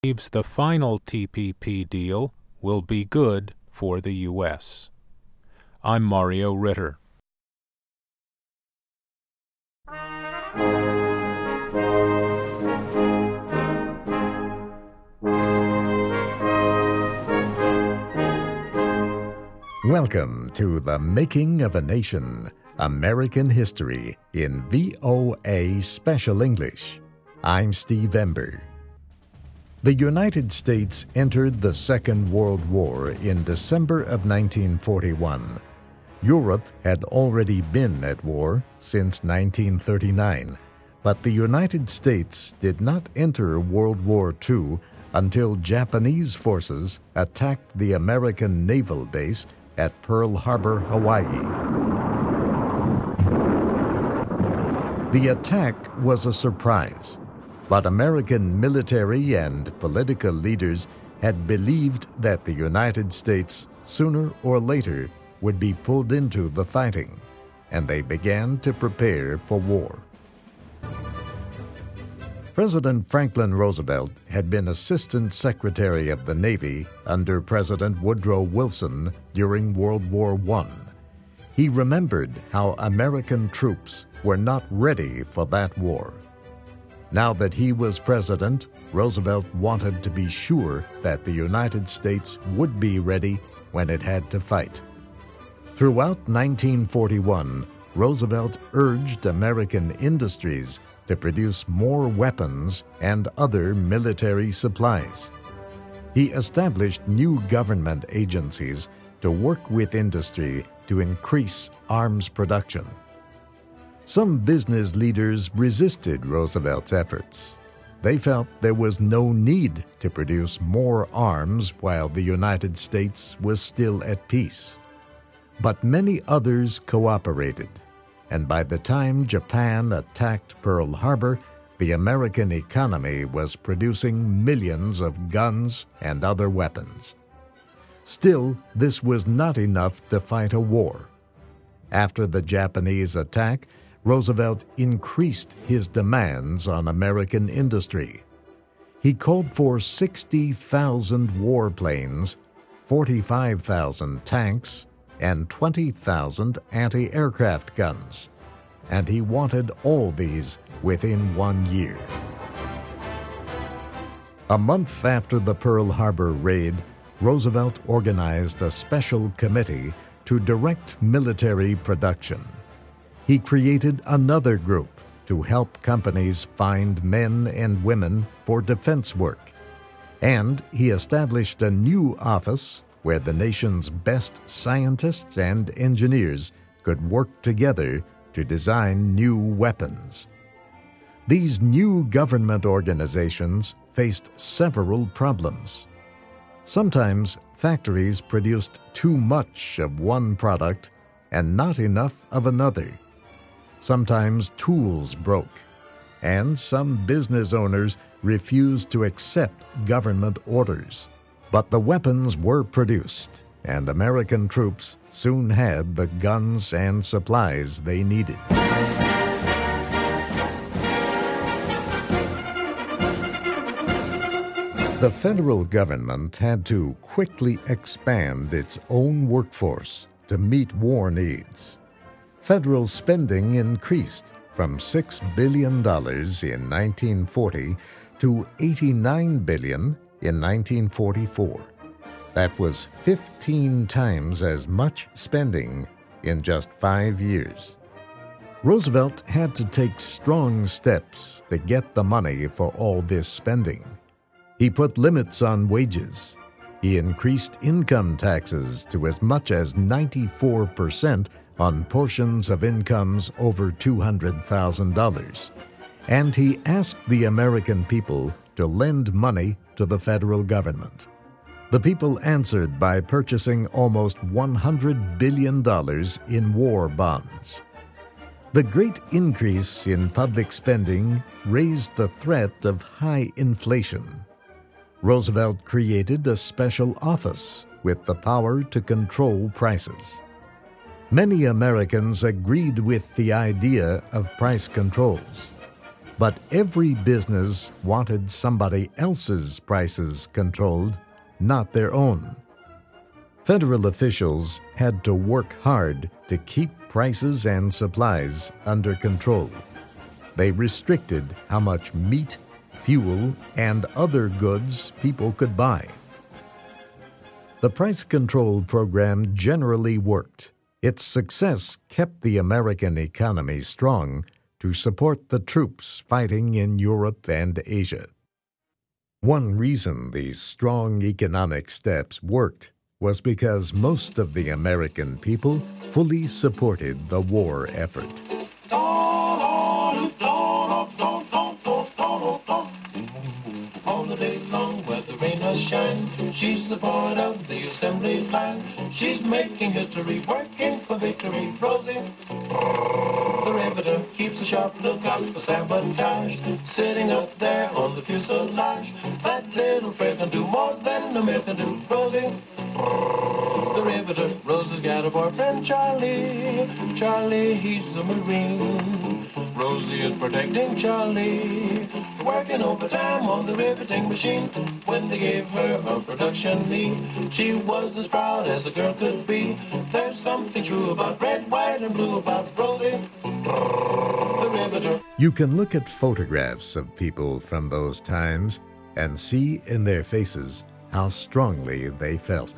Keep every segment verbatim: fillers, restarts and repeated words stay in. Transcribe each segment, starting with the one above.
believes the final T P P deal will be good for the U S. I'm Mario Ritter. Welcome to The Making of a Nation, American History in V O A Special English. I'm Steve Ember. The United States entered the Second World War in December of nineteen forty-one. Europe had already been at war since nineteen thirty-nine, but the United States did not enter World War Two until Japanese forces attacked the American naval base at Pearl Harbor, Hawaii. The attack was a surprise, but American military and political leaders had believed that the United States, sooner or later, would be pulled into the fighting, and they began to prepare for war. President Franklin Roosevelt had been Assistant Secretary of the Navy under President Woodrow Wilson during World War One. He remembered how American troops were not ready for that war. Now that he was president, Roosevelt wanted to be sure that the United States would be ready when it had to fight. Throughout nineteen forty-one, Roosevelt urged American industries to produce more weapons and other military supplies. He established new government agencies to work with industry to increase arms production. Some business leaders resisted Roosevelt's efforts. They felt there was no need to produce more arms while the United States was still at peace. But many others cooperated, and by the time Japan attacked Pearl Harbor, the American economy was producing millions of guns and other weapons. Still, this was not enough to fight a war. After the Japanese attack, Roosevelt increased his demands on American industry. He called for sixty thousand warplanes, forty-five thousand tanks, and twenty thousand anti-aircraft guns, and he wanted all these within one year. A month after the Pearl Harbor raid, Roosevelt organized a special committee to direct military production. He created another group to help companies find men and women for defense work, and he established a new office where the nation's best scientists and engineers could work together to design new weapons. These new government organizations faced several problems. Sometimes factories produced too much of one product and not enough of another. Sometimes tools broke, and some business owners refused to accept government orders. But the weapons were produced, and American troops soon had the guns and supplies they needed. The federal government had to quickly expand its own workforce to meet war needs. Federal spending increased from six billion dollars in nineteen forty to eighty-nine billion dollars in nineteen forty-four. That was fifteen times as much spending in just five years. Roosevelt had to take strong steps to get the money for all this spending. He put limits on wages. He increased income taxes to as much as ninety-four percent on portions of incomes over two hundred thousand dollars. And he asked the American people to lend money to the federal government. The people answered by purchasing almost one hundred billion dollars in war bonds. The great increase in public spending raised the threat of high inflation. Roosevelt created a special office with the power to control prices. Many Americans agreed with the idea of price controls. But every business wanted somebody else's prices controlled, not their own. Federal officials had to work hard to keep prices and supplies under control. They restricted how much meat, fuel, and other goods people could buy. The price control program generally worked. Its success kept the American economy strong to support the troops fighting in Europe and Asia. One reason these strong economic steps worked was because most of the American people fully supported the war effort. All the day long where the rain has shined, she's the board of the assembly line. She's making history, working for victory. Rosie, the riveter, keeps a sharp lookout for sabotage. Sitting up there on the fuselage, that little frail can do more than a mill can do. Rosie, the riveter, Rosie's got a boyfriend, Charlie. Charlie, he's a Marine. Rosie is protecting Charlie, working overtime on the riveting machine. When they gave her a production lead, she was as proud as a girl could be. There's something true about red, white, and blue about Rosie, the riveter. You can look at photographs of people from those times and see in their faces how strongly they felt.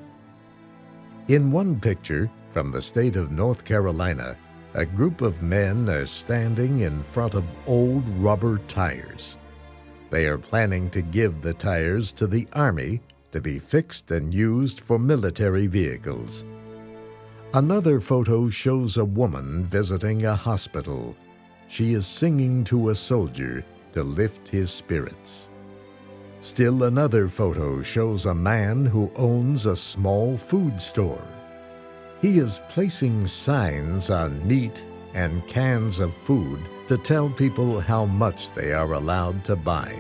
In one picture from the state of North Carolina, a group of men are standing in front of old rubber tires. They are planning to give the tires to the Army to be fixed and used for military vehicles. Another photo shows a woman visiting a hospital. She is singing to a soldier to lift his spirits. Still another photo shows a man who owns a small food store. He is placing signs on meat and cans of food to tell people how much they are allowed to buy.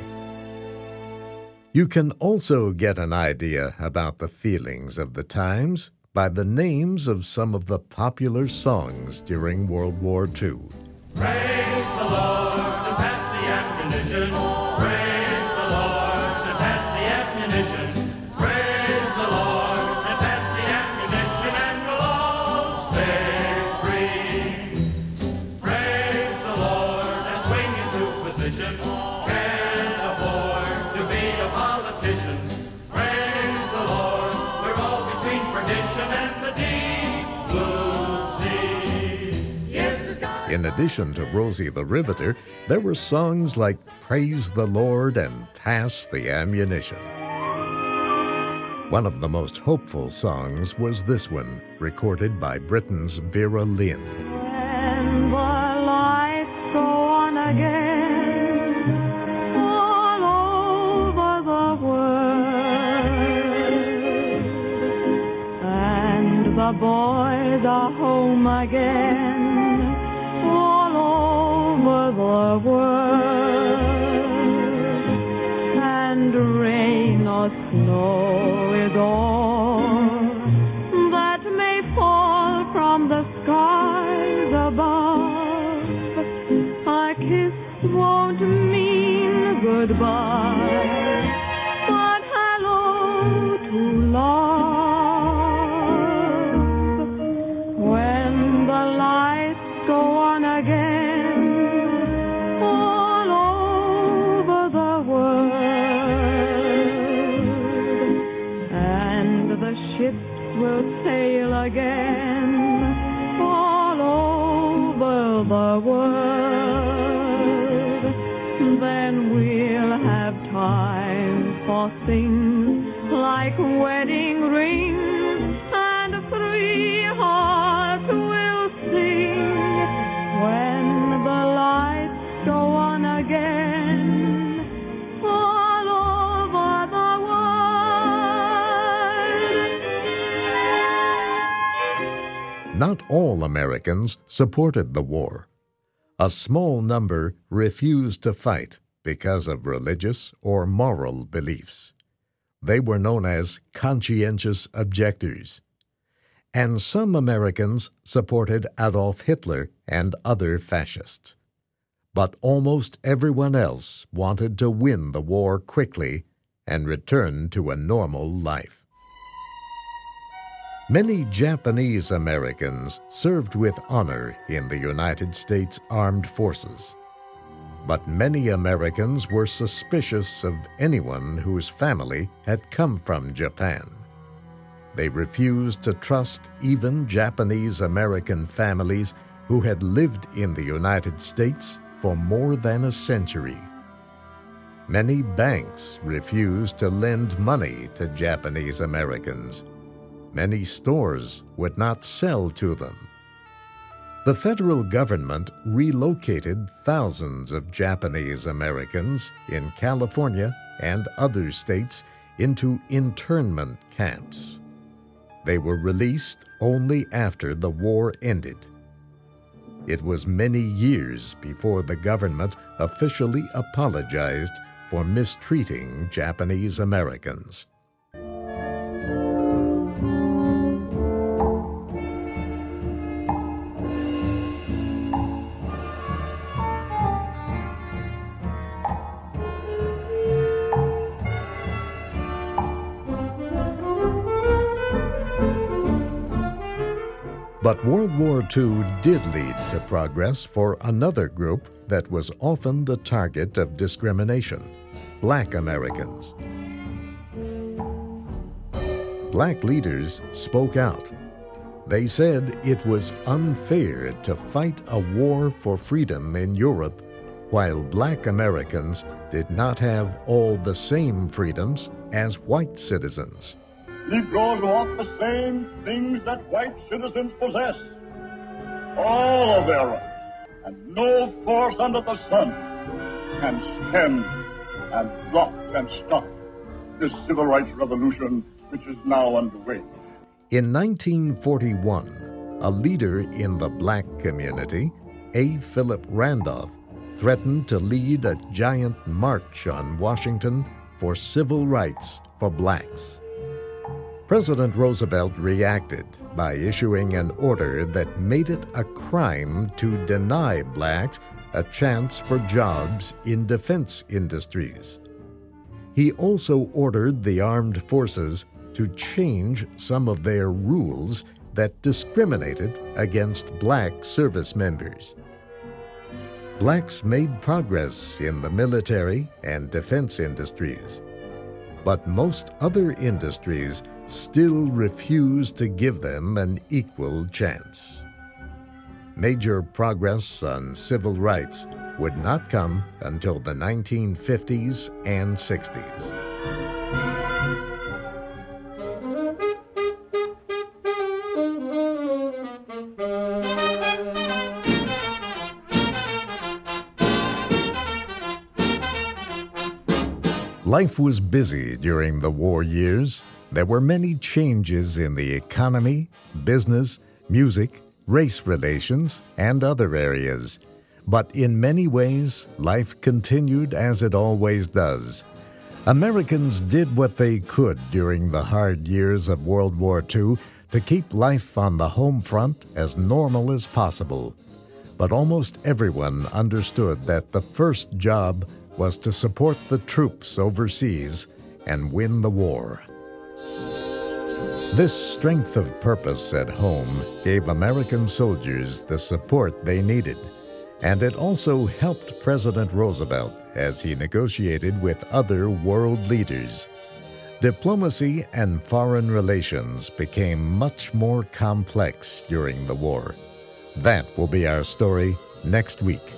You can also get an idea about the feelings of the times by the names of some of the popular songs during World War Two. Praise the Lord and pass the ammunition. Praise the Lord and pass the ammunition. Praise the Lord and pass the ammunition, and we'll all stay free. Praise the Lord and swing into position. Can't afford to be a politician. Praise the Lord, we're all between perdition and the deep blue sea. Yes, the sky. In addition to Rosie the Riveter, there were songs like Praise the Lord and Pass the Ammunition. One of the most hopeful songs was this one, recorded by Britain's Vera Lynn. When the lights go on again, all over the world, and the boys are home again, all over the world, and rain or snow is all that may fall from the skies above. A kiss won't mean goodbye, but hello to love. When the lights go on again, all over the world, and the ships will sail again all over the world, then we'll have time for things like wedding rings, and three hearts will sing when the lights go on again all over the world. Not all Americans supported the war. A small number refused to fight because of religious or moral beliefs. They were known as conscientious objectors. And some Americans supported Adolf Hitler and other fascists. but almost everyone else wanted to win the war quickly and return to a normal life. Many Japanese Americans served with honor in the United States Armed Forces, but many Americans were suspicious of anyone whose family had come from Japan. They refused to trust even Japanese American families who had lived in the United States for more than a century. Many banks refused to lend money to Japanese Americans. Many stores would not sell to them. The federal government relocated thousands of Japanese Americans in California and other states into internment camps. They were released only after the war ended. It was many years before the government officially apologized for mistreating Japanese Americans. But World War Two did lead to progress for another group that was often the target of discrimination: Black Americans. Black leaders spoke out. They said it was unfair to fight a war for freedom in Europe while Black Americans did not have all the same freedoms as white citizens. Negroes want the same things that white citizens possess. All of their rights, and no force under the sun can stem and block and stop this civil rights revolution which is now underway. In nineteen forty-one, a leader in the black community, A. Philip Randolph, threatened to lead a giant march on Washington for civil rights for blacks. President Roosevelt reacted by issuing an order that made it a crime to deny blacks a chance for jobs in defense industries. He also ordered the armed forces to change some of their rules that discriminated against black service members. Blacks made progress in the military and defense industries, but most other industries still refused to give them an equal chance. Major progress on civil rights would not come until the nineteen fifties and sixties. Life was busy during the war years. There were many changes in the economy, business, music, race relations, and other areas. But in many ways, life continued as it always does. Americans did what they could during the hard years of World War Two to keep life on the home front as normal as possible. But almost everyone understood that the first job was to support the troops overseas and win the war. This strength of purpose at home gave American soldiers the support they needed, and it also helped President Roosevelt as he negotiated with other world leaders. Diplomacy and foreign relations became much more complex during the war. That will be our story next week.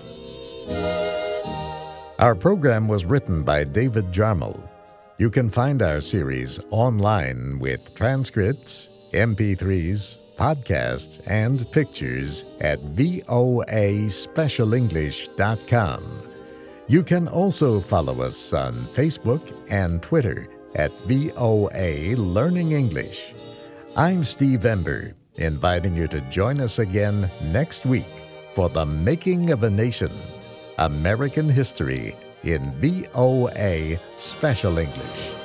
Our program was written by David Jarmel. You can find our series online with transcripts, M P threes, podcasts, and pictures at voa special english dot com. You can also follow us on Facebook and Twitter at V O A Learning English. I'm Steve Ember, inviting you to join us again next week for The Making of a Nation, American History in V O A Special English.